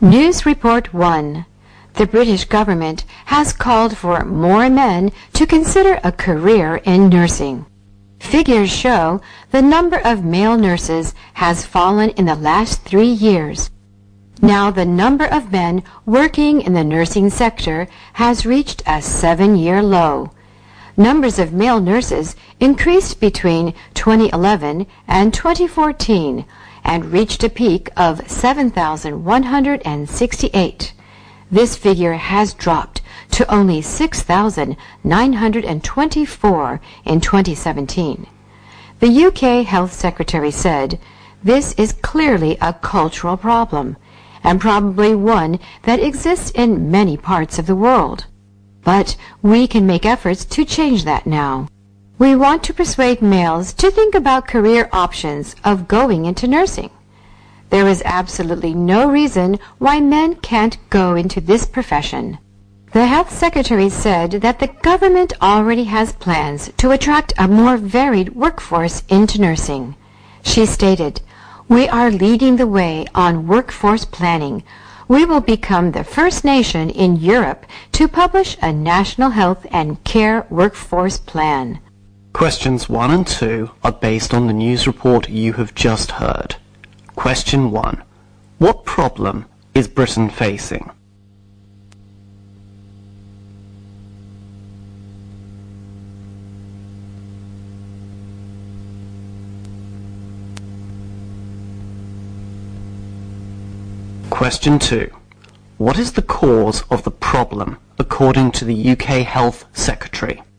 News Report 1. The British government has called for more men to consider a career in nursing. Figures show the number of male nurses has fallen in the last 3 years. Now the number of men working in the nursing sector has reached a 7-year low. Numbers of male nurses increased between 2011 and 2014 and reached a peak of 7,168. This figure has dropped to only 6,924 in 2017. The UK Health Secretary said, "This is clearly a cultural problem, and probably one that exists in many parts of the world. But we can make efforts to change that now. We want to persuade males to think about career options of going into nursing. There is absolutely no reason why men can't go into this profession." The Health Secretary said that the government already has plans to attract a more varied workforce into nursing. She stated, "We are leading the way on workforce planning. We will become the first nation in Europe to publish a national health and care workforce plan." Questions 1 and 2 are based on the news report you have just heard. Question 1. What problem is Britain facing? Question 2. What is the cause of the problem according to the UK Health Secretary?